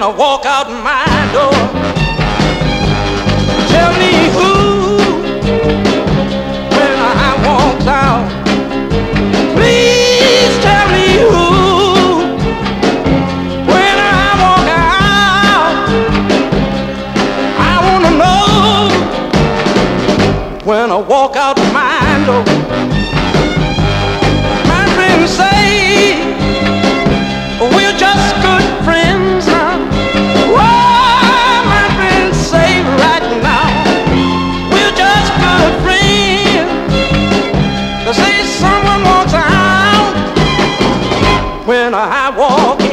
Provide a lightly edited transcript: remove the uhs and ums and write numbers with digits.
I walk out my door. Tell me who, when I walk out. Please tell me who, when I walk out. I wanna know when I walk out my door. My friends say we're just good friends, huh? Oh, my friends say right now we're just good friends. They say someone walks out when I walk